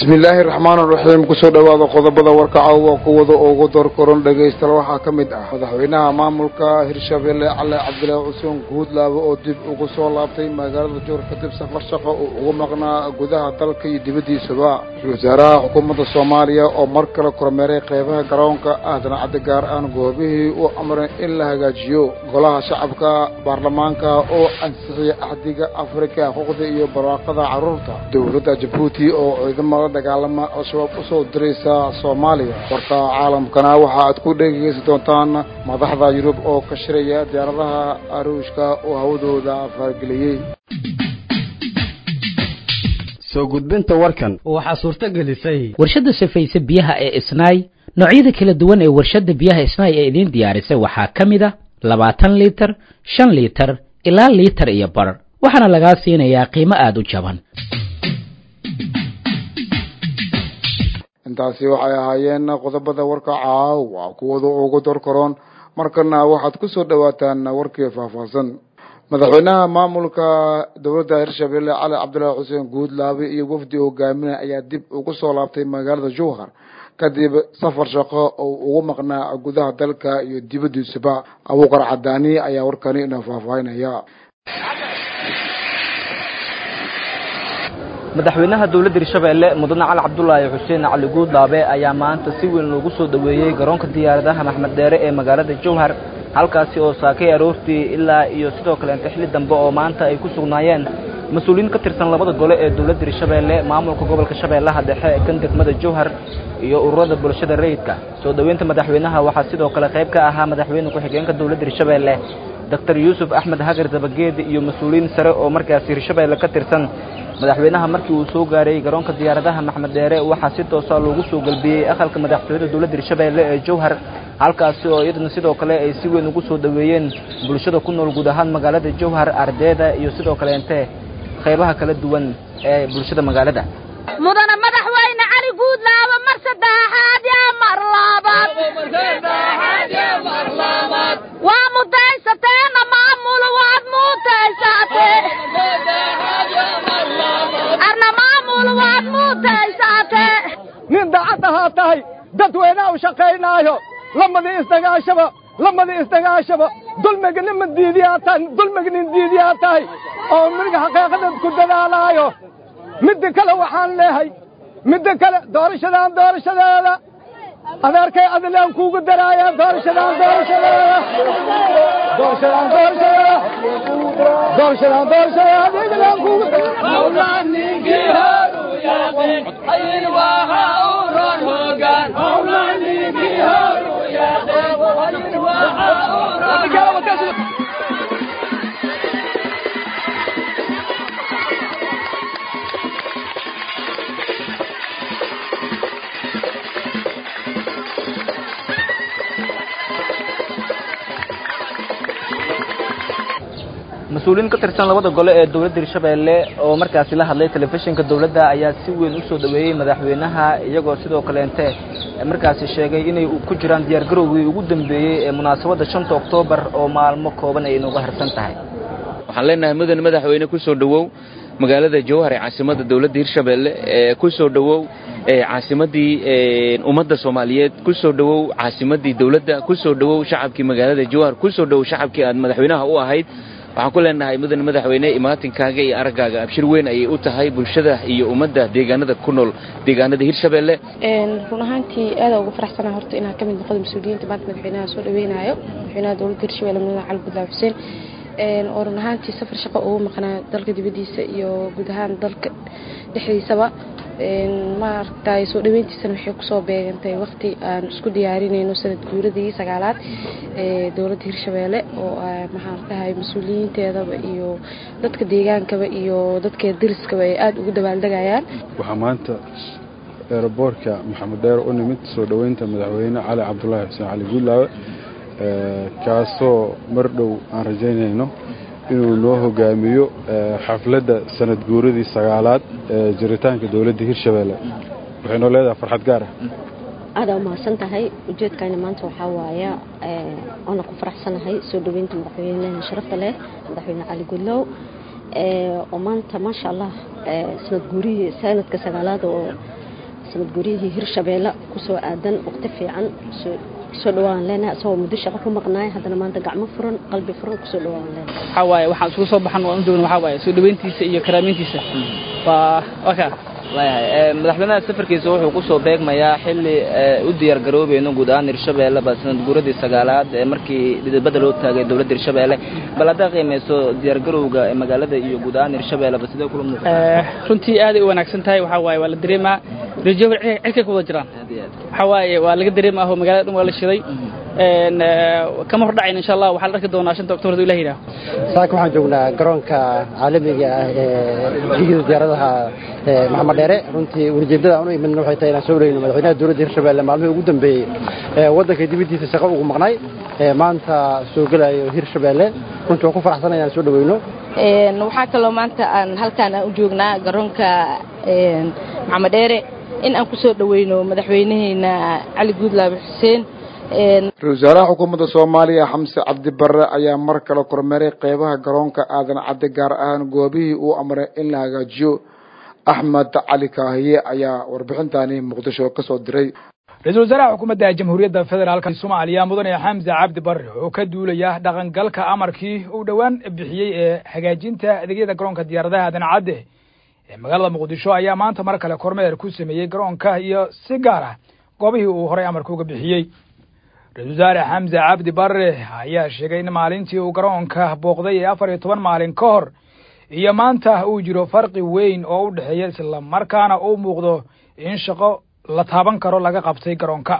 بسم الله الرحمن الرحيم كسر هذا قضبة وركعة وقوة وقدر كورن دقيست الواحة كمدة مدحوينها مامولك هرشابيل على عبد الله عثمان جود لا وأدب وقصوا لابتي ما قال الجور كتب سفر شقة ومقنا جودها تلك يدبدي سباع وزراء حكومة الصومالية ومركل كرمري قيبها كرونك أهدنا عدقار أن جوبه وأمر إلا هجاجيو قلها شعبك برلمانك أو أنسحي أحدق أفريقيا خذي براقة عرورته دولة جيبوتي أو إذا dagaalama cusub u soo diraysa Soomaaliya warka caalamkana waxa aad ku dhageysan doontaan madaxda Yurub oo ka shiraya diyaaradaha Ruushka oo hawadooda fargeliyay soo gudbinta warkan waxa suurta gelisay warshada safaysa biyaha ee Isnaay noocyada kala duwan ee warshada biyaha Isnaay ee idin diyaarisay waxa kamid ah 20 litir 5 litir ilaa litir iyo bar waxaana laga siinayaa qiimo aad u jaban intaasi waxay ahaayeen qodobada warka caawa kuwada ugu dorkoron markana waxaad ku soo dhawaataan warkii faahfaahsan madaxweynaha maamulka dawladda Hirshabelle Cali Cabdullaahi Xuseen Guudlaabe iyo wafdi hogaaminaya ayaa dib ugu soo laabtay magaalada Jowhar kadib safar shaqo oo ugu maqnaa gudaha dalka iyo dibaddiisaba Abuukar Cadaani ayaa warkani inoo faahfaahinaya madaxweynaha dawladda Hirshabelle mudane Cali Cabdullaahi Xuseen Cali Guudlaabe ayaa maanta si weyn loogu soo dhaweeyay garoonka diyaaradaha Maxamed Deere ee magaalada Jowhar halkaasi oo saakay aroortii ilaa iyo sidoo kale xilli dambe oo maanta ay ku sugnaayeen mas'uuliyiin ka tirsan labada gole ee dawladda Hirshabelle maamulka gobolka Shabeellaha Dhexe kan degmada Jowhar iyo ururada bulshada rayidka soo dhaweynta madaxweynaha waxa sidoo kale qayb ka ahaa madaxweyne ku xigeenka dawladda Hirshabelle Dr. Yusuf Ahmed Hagar Dabageed iyo mas'uuliyiin sare oo markaas Hirshabelle ka tirsan madaxweynaha markii uu soo gaaray garoonka diyaaradaha Maxamed Deere waxa si toos ah loogu soo galbiyay aqalka madaxtooyada dawladda Hirshabelle ee Jowhar halkaas oo iyaduna sidoo kale ay si weyn ugu soo dhaweeyeen bulshada ku nool guud ahaan magaalada Jowhar ardayda iyo sidoo kale qaybaha kala duwan ee bulshada magaalada mudane madaxweyne Cali Guudlaabe mar saddexaad ya mar labaad waa mudaysateen maamul waad mudaysateen من دعتها تاي dadweynaha u shaqeynaayo lamadii istagaashaba dulmignin diidiyaataan oo midga xaqiiqada ku dadaalaayo mid kale waxaan leeyahay mid kale doorashadeeda adeerkay adlaan kuugu daraaya doorashadeeda adlaan kuugu أين وحاورون هوجان أولاني بيهارو يا أين وحاورون mas'uuliyiin ka tirsan labada gole ee dawladda Hirshabelle oo markaas la hadlay telefishinka dawladda ayaa si weyn u soo dhaweeyay madaxweynaha iyagoo sidoo kale markaas sheegay inay ku jiraan diyaar garowgii ugu dambeeyay ee munaasabadda 5 Oktoobar oo maalmo kooban ay nooga harsan tahay waxaan leenahay madaxweyne ku soo dhawow magaalada Jowhar ee caasimadda dawladda Hirshabelle ee ku soo dhawow caasimadii ummadda Soomaaliyeed ku soo dhawow caasimadii dawladda ku soo dhawow shacabkii magaalada Jowhar ku soo dhawow shacabkii aad madaxweynaha u ahayd waxaan ku leenahay madaxweyne imaatinkaaga iyo aragaaga abshir weyn ay u tahay bulshada iyo ummadda deegaanada ku nool deegaanada Hirshabelle run ahaantii aad ugu faraxsanahay horta inaan ka mid noqdo mas'uuliyiinta maanta madaxweynaha soo dhaweynayo madaxweynaha dawladda Hirshabelle mudane Cali Cabdullaahi Xuseen oo run ahaantii safar shaqo ugu maqnaa dalka dibadiisa iyo guud ahaan dalka dhexdiisaba maartay soo dhaweyntiisana waxay ku soo beegantay waqti aan isku diyaarinayno sanad guuradii 9aad ee dawladda Hirshabelle oo maxaartahay mas'uuliyiinteedaba iyo dadka deegaankaba iyo dadka diriskaba ay aad ugu dabaaldegayaan waxa maanta airportka Maxamed Deere oo nimid soo dhaweynta madaxweyne Cali Cabdullaahi Xuseen Cali Guudlaabe kaasoo mar dhow aan rajaynayno inuu noo hogaamiyo xafladda sanad guuradii 9aad ee jiritaanka dawladda Hirshabelle waxay noo leedahay farxad gaar ah aad ma santahay ujeedkayna maanta waxa waaya oo ku faraxsanahay soo dhaweynta madaxweynaha sharafta leh madaxweyne Cali Guudlaabe oo maanta ma sha Allah sanad guuridii sanadka 9aad oo sanad guuriyihii Hirshabeelle ku soo aadan waqti fiican soo dhawaan leenahay soo muddo shaqo ku maqnaay haddana maanta gacmo furan qalbi furan ku soo dhawaan leenahay waxa waaye waxaan isku soo baxan oo joogno waxa waaye soo dhaweyntiisa iyo karaamintiisa waka madaxweynaha safarkiisa wuxuu ku soo beegmayaa xilli u diyaar garoobayno guud ahaan Hirshabeelle sanad guuradii 9aad ee markii dibadda loo taagay dawladda Hirshabeelle bal hadda qiimeyso diyaar garowga ee magaalada iyo guud ahaan Hirshabeelle sidoo kale muuqata runtii aad ay u wanaagsan tahay waxa waaye waa la dareemaa rajo cirka ku wada jiraan waxa waaye waa laga dareemaa oo magaalada dhan waa la shiday kama hordhacayn insha Allah waxa la arki doonaa 5 Oktoobar Ilaahay saaka waxaan joognaa garoonka caalamiga ah ee diyaaradaha Maxamed Dheere runtii ujeedada aan u iman waxay tahay inaan soo wareegno madaxweynaha dawladda Hirshabeelle maalmihii ugu dambeeyay waddanka dibadiisa shaqo ugu maqnay maanta soo galayo Hirshabeelle runtii waan ku faraxsanahay inaan soo dhaweyno waxaa kaloo maanta aan halkaan u joognaa garoonka Maxamed Dheere in aan ku soo dhaweyno madaxweynaheena Cali Guudlaabe Xuseen Wasaaraha Xukuumadda Soomaaliya Xamse Cabdi Barre ayaa mar kale kormeeray qeybaha garoonka aadan cadde gaar ahaan goobihii uu amray in la hagaajiyo Axmed Cali Kaahiye ayaa warbixintaani Muqdisho ka soo diray Ra'iisul Wasaaraha Xukuumadda Jamhuuriyadda Federaalka Soomaaliya Mudane Xamse Cabdi Barre oo ka duulaya dhaqangalka amarkii uu dhawaan bixiyay ee hagaajinta adeegyada garoonka diyaaradaha aadan cadde ee magaalada Muqdisho ayaa maanta mar kale kormeer ku sameeyay garoonka iyo si gaar ah goobihii uu horay amarka uga bixiyay Ra'iisul Wasaare Xamse Cabdi Barre ayaa sheegay in maalintii uu garoonka booqday 14 maalin ka hor iyo maanta uu jiro farqi weyn oo u dhaxeeya isla markaana uu muuqdo in shaqo la taaban karo laga qabtay garoonka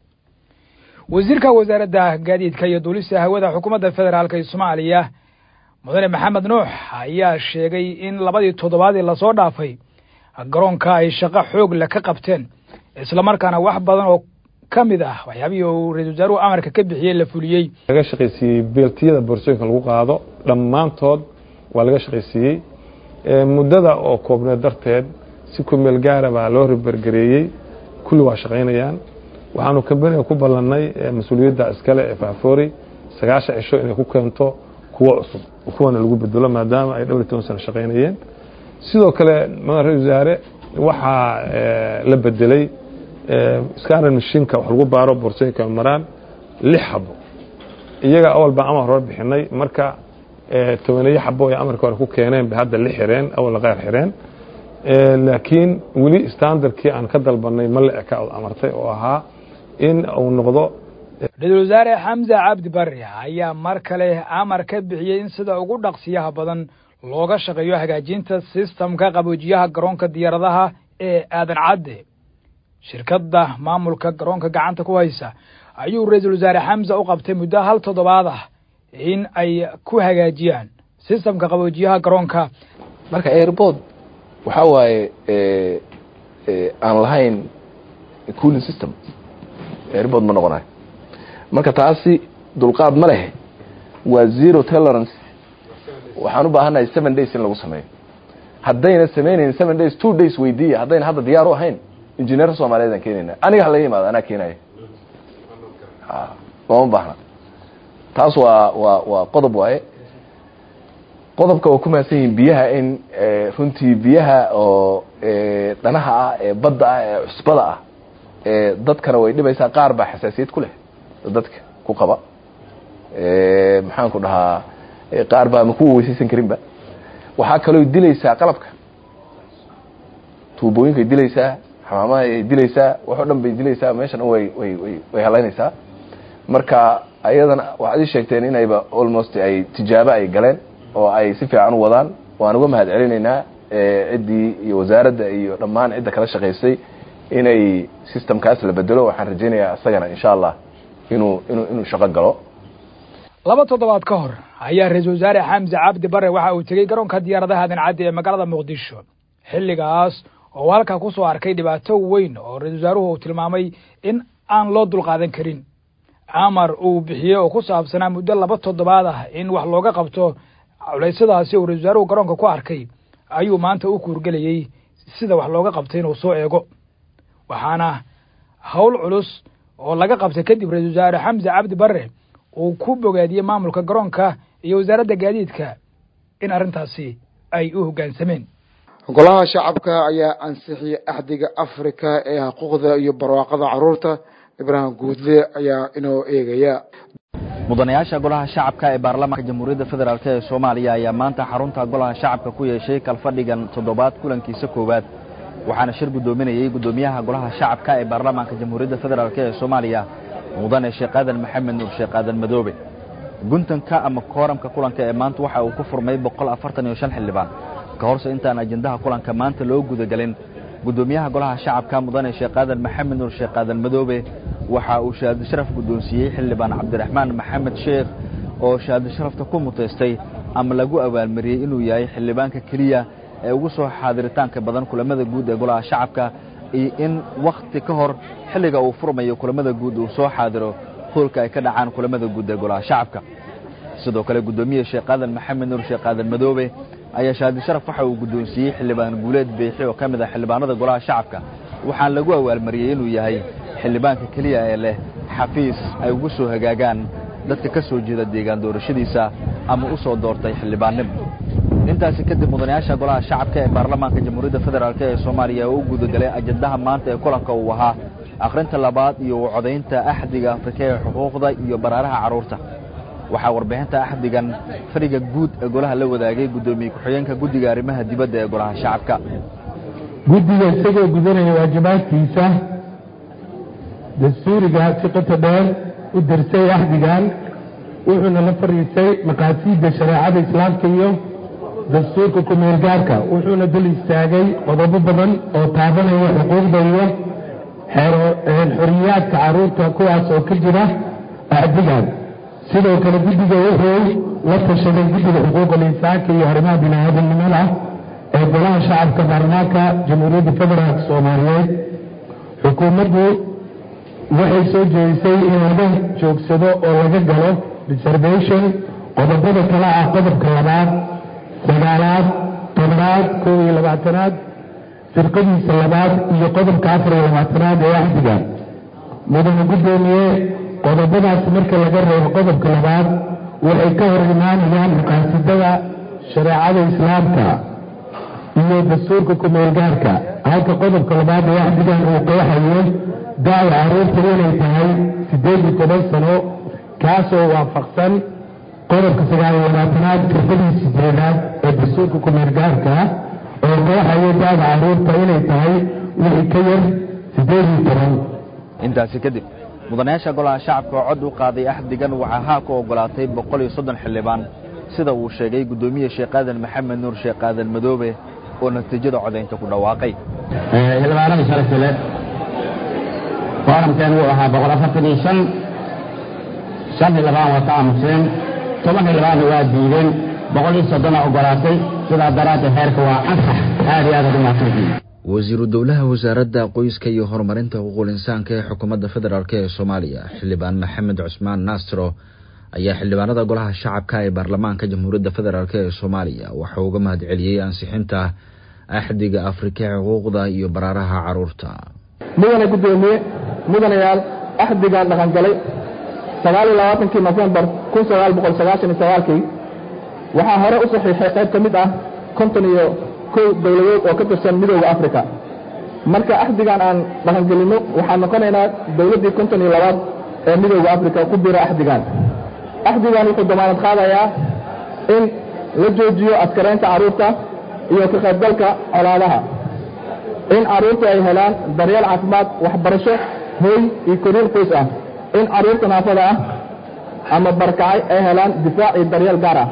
wasiirka wasaaradda gaadiidka iyo duulista hawada xukuumadda federaalka ee Soomaaliya Mudane Maxamed Nuux ayaa sheegay in labadii toddobaadii la soo dhaafay garoonka ay shaqo xoog la ka qabteen isla markaana wax badan oo kamid ah waxyaabihii uu ra'iisul wasaaruhu amarka ka bixiyay la fuliyay laga shaqeysiyay beeltiyada boorsooyinka lagu qaado dhammaantood waa laga shaqeysiyay muddada oo koobneed darteed si ku meel gaar ah loo ribargareeyay kulli waa shaqeynayaan waxaanu kambaniyada ku ballanay mas'uuliyadda iskale ee Faafoori 9 cisho inay ku keento kuwa cusub kuwana lagu bedelo maadaama ay 12 sano shaqeynayeen sidoo kale ra'iisul wasaare waxa la bedelay iskaaran mishinka wax lagu baaro boorsooyinka maraan 6 xabo iyaga awal baan amar hor bixinay marka 10 xabo ay amarka hore ku keeneen hadda 6 xireen awal la qeyr xireen laakiin wali standardkii aan ka dalbanay ma la eka amartay oo ahaa in uu noqdo Ra'iisul Wasaare Xamse Cabdi Barre ayaa mar kale amar ka bixiyay in sida ugu dhaqsiyaha badan looga shaqeeyo hagaajinta systemka qaboojiyaha garoonka diyaaradaha ee aadan cadde shirkadda maamulka garoonka gacanta ku haysa ayuu ra'iisul wasaare Xamse u qabtay muddo 1 toddobaad ah in ay ku hagaajiyaan systemka qaboojiyaha garoonka marka airport waxa waaye aan lahayn cooling system airport ma noqonayo marka taasi dulqaad ma leh waa zero tolerance waxaan u baahanahay 7 days in lagu sameeyo haddayna sameeyeen 7 days 2 days weydiiya haddayna hadda diyaar u ahayn engineer Soomaaliyeed aan keenayna aniga hal yimaado ana keenay oo baahna taas waa qodob waaye qodobka oo ku maasan biyaha in runtii biyaha oo danaha ah ee badda ah ee cusbada ah dadkana way dhibaysaa qaar baa xasaasiyad ku leh dadka ku qaba maxaan ku dhahaa qaar baa ma ku weysaysan karin ba waxa kale oo dilaysaa qalabka tuubooyinka dilaysaa xamaamaha ay dilaysaa wax dhan bay dilaysaa meeshan way halaynaysaa marka ayadana waxaad sheegteen inayba almost ay tijaabo ay galeen oo ay si fiican u wadaan waan uga mahad celinaynaa ciddii iyo wasaaradda iyo dhammaan cidda kala shaqeysay inay systemkaas la bedelo waxaan rajaynayaa asagana insha Allah inuu shaqo galo 2 toddobaad ka hor ayaa ra'iisul wasaare Xamse Cabdi Barre waxa uu tagay garoonka diyaaradaha aadan cadde ee magaalada Muqdisho xilligaas oo halka ku soo arkay dhibaato weyn oo ra'iisul wasaaruhu tilmaamay in aan loo dulqaadan karin amar uu bixiyay oo ku saabsanaa muddo 2 toddobaad ah in wax looga qabto culaysyadaasi oo ra'iisul wasaaruhu garoonka ku arkay ayuu maanta u kuurgelayay sida wax looga qabtay inuu soo eego waxaana hawl culus oo laga qabtay kadib ra'iisul wasaare Xamse Cabdi Barre uu ku bogaadiyay maamulka garoonka iyo wasaaradda gaadiidka in arrintaasi ay u hoggaansameen golaha shacabka ayaa ansixiyay axdiga Afrika ee xuquuqda iyo barwaaqada carruurta. Ibrahim Guudle ayaa inoo eegaya. mudanayaasha golaha shacabka ee baarlamaanka jamhuuriyadda federaalk ee Soomaaliya ayaa maanta xarunta golaha shacabka ku yeeshay kalfadhigan toddobaad kulankiisa koowaad waxaana shir gudoominayay gudoomiyaha golaha shacabka ee baarlamaanka jamhuuriyadda federaalk ee Soomaaliya mudane Sheekh Aadan Maxamed Nuur Sheekh Aadan Madoobe. guntanka ama kooramka kulanka ee maanta waxa uu ku furmay 145 xildhibaan ka horse intaan ajendaha kulanka maanta loo gudagalin gudoomiyaha golaha shacabka mudane Sheekh Aadan Maxamed Nuur Sheekh Aadan Madoobe waxa uu shahaado sharaf gudoonsiyay xildhibaan Cabdiraxmaan Maxamed Sheekh oo shahaado sharafta ku muteystay ama lagu abaalmariyay inuu yahay xildhibaanka kaliya ee ugu soo xaadiritaanka badan kulamada guud ee golaha shacabka iyo in waqti ka hor xilliga uu furmayo kulamada guud uu soo xaadiro hoolka ay ka dhacaan kulamada guud ee golaha shacabka. sidoo kale gudoomiyaha Sheekh Aadan Maxamed Nuur Sheekh Aadan Madoobe ayaa shahaado sharaf waxa uu gudoonsiyay xildhibaan Guuleed Beexi oo kamid ah xildhibaanada golaha shacabka waxaan lagu abaalmariyay inuu yahay xildhibaanka kaliya ee leh xafiis ay ugu soo hagaagaan dadka ka soo jeeda deegaan doorashadiisa ama u soo doortay xildhibaannimo. intaasi kadib mudanayaasha golaha shacabka ee baarlamaanka jamhuuriyadda federaalk ee Soomaaliya oo u gudagalay ajendaha maanta ee kulanka uu ahaa akhrinta labaad iyo codaynta axdiga Afrika ee xuquuqda iyo baraaraha carruurta. waxaa warbixinta axdigan fariga guud ee golaha la wadaagay gudoomiye ku-xigeenka guddiga arrimaha dibadda ee golaha shacabka. guddiga isagoo gudanaya waajibaadkiisa dastuuriga si qoto dheer u dirsay axdigan wuxuuna la fariisay maqaasiidda shareecada islaamka iyo dastuurka ku-meelgaarka wuxuuna dul istaagay qodobo badan oo taabanaya xuquuqda iyo xorriyaadka carruurta kuwaas oo ka jira axdigan. sidoo kale guddiga wuxuu la tashaday guddiga xuquuqul insaanka iyo arrimaha bini'aadanimada ee golaha shacabka baarlamaanka jamhuuriyadda federaalk Soomaaliyeed. xukuumaddu waxay soo jeedisay in laga joogsado oo laga galo reservation qodobada kale ah qodobka 2, 9, 10, 21, firqadiisa 2 iyo qodobka 24 ee axdigan. mudane gudoomiye qodobadaas marka laga reebo qodobka 2 waxay ka hor imaanayaan maqaasidada shareecada islaamka iyo dastuurka ku-meelgaarka halka qodobka 2 ee axdigan uu qeexayo da'da carruurta inay tahay 18 sano kaasoo waafaqsan qodobka 29 firqadiisa 8 ee dastuurka ku-meelgaarka oo qeexayo da'da carruurta inay tahay wixii ka yar 18. intaasi kadib mudanayaasha golaha shacabka oo cod u qaaday axdigan waxaa haa ku ogolaatay 130 xildhibaan sida uu sheegay gudoomiye Sheekh Aadan Maxamed Nuur Sheekh Aadan Madoobe oo natiijada codaynta ku dhawaaqay. xildhibaanada sharafta leh kooramkan uu ahaa 145 xildhibaan waa ka aamuseen 10 xildhibaan waa diideen 130 ogolaatay sidaa daraaddeed heerka waa ansax aad iyo aad u mahadsantihiin. wasiiru dowlaha wasaaradda qoyska iyo horumarinta xuquuqul insaanka ee xukuumadda federaalk ee Soomaaliya xildhibaan Maxamed Cusmaan Naasiro ayaa xildhibaanada golaha shacabka ee baarlamaanka jamhuuriyadda federaalk ee Soomaaliya waxa uu uga mahadceliyay ansixinta axdiga Afrika ee xuquuqda iyo baraaraha carruurta. mudane gudoomiye mudanayaal axdigan dhaqan galay 29 November 1999 waxaa hore u saxiixay qayb ka mid ah 51 dowladood oo ka tirsan midowga Afrika. marka axdigan aan dhaqan gelino waxaan noqonaynaa dowladdii 52 ee midowga Afrika ku biira axdigan. axdigan wuxuu damaanad qaadayaa in la joojiyo askaraynta carruurta iyo ka qaybgalka colaadaha, in carruurta ay helaan daryeel caafimaad, waxbarasho, hooy iyo koriin qoys ah, in carruurta naafada ah ama barkacay ay helaan difaac iyo daryeel gaar ah.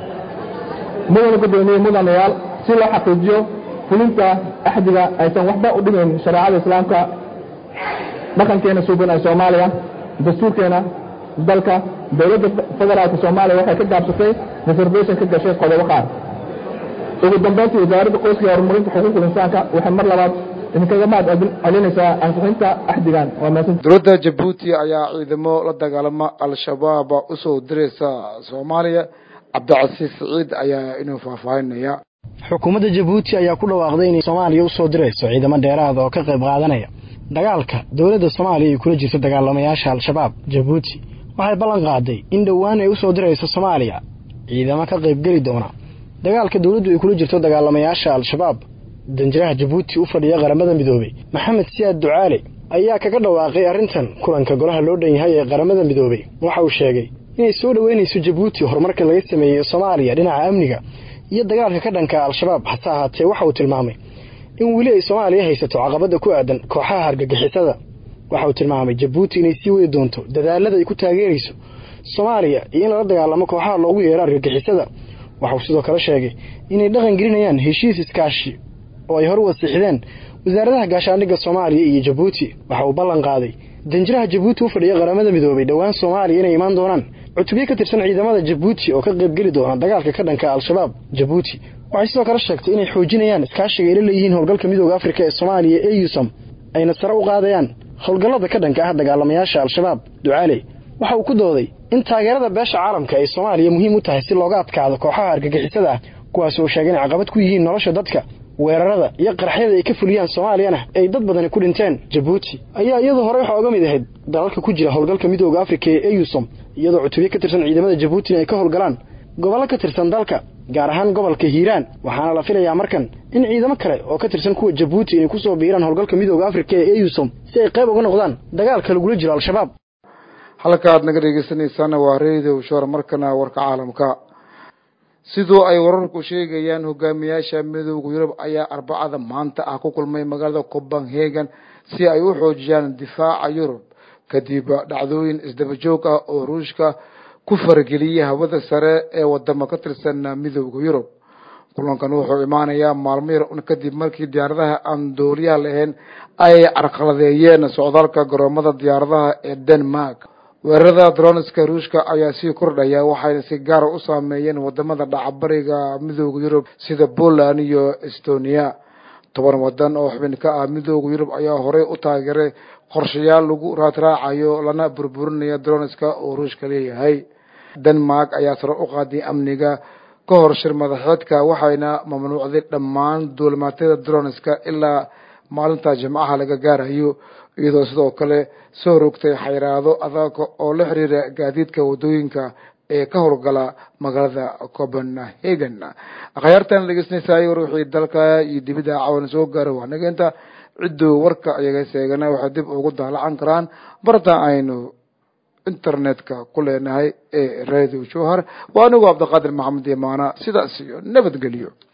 mudane gudoomiye mudanayaal si loo xaqiijiyo fulinta axdiga aysan waxba u dhimayn shareecada islaamka, dhaqankeena suuban ee Soomaaliya, dastuurkeena dalka, dowladda federaalka Soomaaliya waxay ka gaabsatay reservation ka gashay qodobo qaar. ugu dambeyntii wasaaradda qoyska iyo horumarinta xuquuqul insaanka waxay mar labaad idinkaga mahad celinaysaa ansixinta axdigan. dowladda Jabuuti ayaa ciidamo la dagaalama al-shabaab u soo diraysa Soomaaliya. Cabdicasiis Saciid ayaa inuu faahfaahinaya. xukuumadda Jabuuti ayaa ku dhawaaqday inay Soomaaliya u soo dirayso ciidamo dheeraad oo ka qayb qaadanaya dagaalka dowladda Soomaaliya ay kula jirto dagaalamayaasha al-shabaab. Jabuuti waxay ballan qaaday in dhawaan ay u soo dirayso Soomaaliya ciidamo ka qayb gali doona dagaalka dowladdu ay kula jirto dagaalamayaasha al-shabaab danjiraha Jabuuti u fadhiya qaramada midoobay Maxamed Siyaad Ducaale ayaa kaga dhawaaqay arrintan kulanka golaha loo dhan yahay ee qaramada midoobay waxa uu sheegay inay soo dhaweynayso Jabuuti horumarka laga sameeyay Soomaaliya dhinaca amniga iyo dagaalka ka dhanka al-shabaab hase ahaatee waxa uu tilmaamay in weli ay Soomaaliya haysato caqabada ku aadan kooxaha argagixisada waxa uu tilmaamay Jabuuti inay sii wadi doonto dadaalada ay ku taageerayso Soomaaliya iyo in la dagaalamo kooxaha loogu yeero argagixisada waxa uu sidoo kale sheegay inay dhaqan gelinayaan heshiis iskaashi oo ay hor wasiixdeen wasaaradda gaashaandhigga Soomaaliya iyo Jabuuti waxa uu ballan qaaday danjiraha Jabuuti u fadhiya qaramada midoobay dhawaan Soomaaliya inay iman doonaan cutubyo ka tirsan ciidamada Jabuuti oo ka qayb gali doona dagaalka ka dhanka al-shabaab Jabuuti waxay sidoo kale sheegtay inay xoojinayaan iskaashiga ay leeyihiin howlgalka midowga Afrika ee Soomaaliya ee EUSOM ayna sare u qaadayaan howlgallada ka dhanka ah dagaalamayaasha al-shabaab Ducaale waxa uu ku dooday in taageerada beesha caalamka ee Soomaaliya muhiim u tahay si looga adkaado kooxaha argagixisada kuwaas oo sheegay in caqabad ku yihiin nolosha dadka weerarada iyo qaraxyada ay ka fuliyaan Soomaaliyana ay dad badan ku dhinteen Jabuuti ayaa iyadoo hore waxa uga mid ahayd dalalka ku jira howlgalka midowga Afrika ee EUSOM iyadoo cutubyo ka tirsan ciidamada Jabuuti ay ka howlgalaan gobolka ka tirsan dalka gaar ahaan gobolka Hiiraan waxaana la filayaa markan in ciidamo kale oo ka tirsan kuwa Jabuuti ay ku soo biiraan howlgalka midowga Afrika ee EUSOM si ay qayb uga noqdaan dagaalka lagula jiro al-shabaab halkaad naga dhegeysanaysan waa Radio Shore markana warka caalamka sidoo ay wararku sheegayaan hogaamiyaasha midowga Yurub ayaa Arbacada maanta ku kulmay magaalada Copenhagen si ay u xoojiyaan difaaca Yurub kadib dhacdooyin isdaba joog ah oo Ruushka ku fargeliyay hawada sare ee wadamo ka tirsan midowga Yurub kulankan wuxuu imaanayaa maalmo yar kadib markii diyaaradaha aan duuliyaha lahayn ay carqaladeeyeen socdaalka garoomada diyaaradaha ee Denmark weerarada droneska Ruushka ayaa sii kordhaya waxayna si gaar ah u saameeyeen wadamada dhacbariga midowga Yurub sida Poland iyo Estonia 10 wadan oo xubin ka ah midowga Yurub ayaa hore u taageeray qorshayaal lagu raadraacayo lana burburinayo droneska oo Ruushka leeyahay Denmark ayaa sare u qaaday amniga ka hor shir madaxeedka waxayna mamnuucday dhammaan duulimaadyada droneska ilaa maalinta Jimcaha laga gaarayo iyadoo sidoo kale soo rogtay xayiraado adag oo la xiriira gaadiidka wadooyinka ee ka howlgala magaalada Copenhagen akhyaartan dhegeysanayay wixii dalka iyo dibadda caawin soo gaaray waa nageenta cidoo warka ayaga seegana waxa dib ugu daalacan karaan barta aynu internetka ku leenahay ee Radio Shore waa anigu Cabdiqaadir Maxamed Yamaana sidaas iyo nabadgelyo